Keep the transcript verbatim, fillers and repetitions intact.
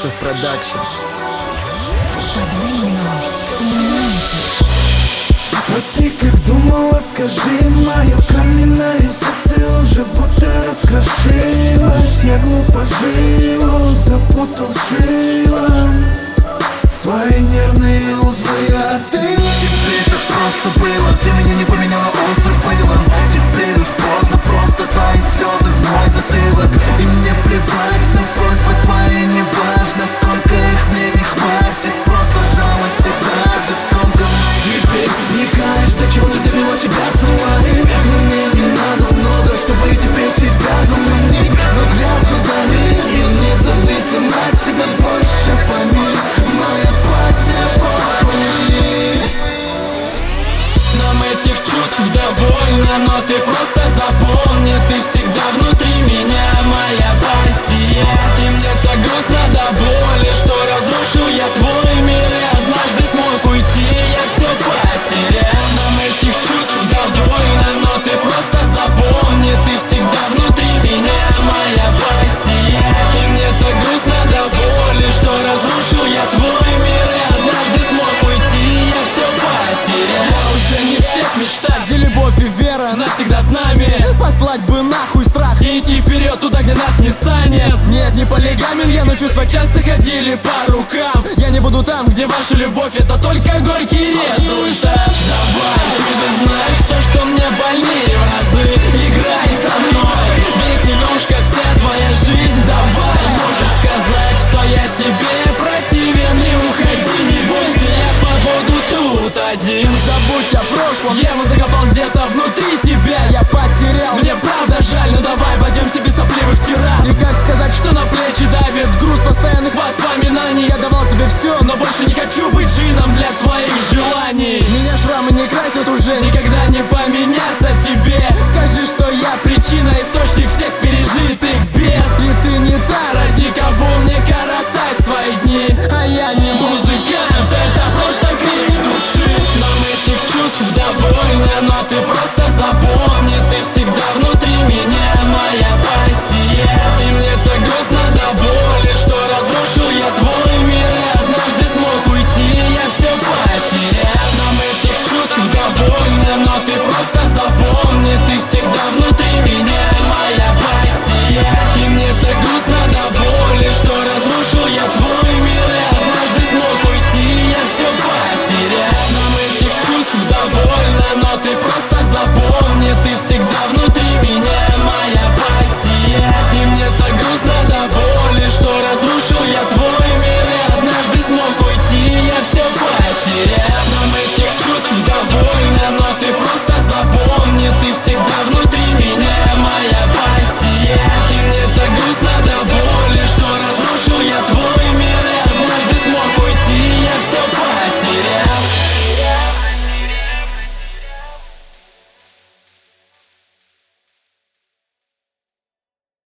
Ломоносов Продакшн. А ты как думала, скажи, мое каменное сердце уже будто раскрошилось. Я глупо жил, запутал шилом свои нервные узлы. А ты теперь так просто было, ты меня не поменяла острым пылом. Теперь уж поздно, просто твои слезы в мой затылок. И мне плевать на просьбы твои, не важно, сколько их мне не хватит. Просто жалости даже скомканной. Теперь не каешь, до чего ты довела себя сама. И мне не надо много, чтобы теперь тебя заманить. Но грязно доверие, независимо от тебя больше пойми. Моя апатия прошлой. Нам этих чувств довольно, но ты просто запомни, ты всегда внутри меня, моя пассия. И мне так грустно до боли, что разрушил я твой мир и однажды смог уйти, я все потерял. Нам этих чувств довольно, но ты просто запомни, ты всегда внутри меня, моя пассия. И мне так грустно до боли, что разрушил я твой мир и однажды смог уйти, я все потерял. Я уже не в тех мечтах, где любовь и вера навсегда с нами. Послать бы нахуй страх и идти вперед туда, где нас не станет. Нет, не полигамен я, но чувства часто ходили по рукам. Я не буду там, где ваша любовь это только горький результат. Давай, ты же знаешь то, что мне больнее в разы. Играй со мной, ведь игрушка вся твоя жизнь. Давай, можешь сказать, что я тебе противен. Не уходи, не бойся, я побуду тут один. Забудь о прошлом, я его закопал где-то внутри себя. Я потерял, мне правда жаль, но давай обойдемся без сопливых тиран. И как сказать, что на плечи давит груз постоянных воспоминаний. Я давал тебе все, но больше не хочу быть джином для твоих желаний. Меня шрамы не красят уже, никогда не по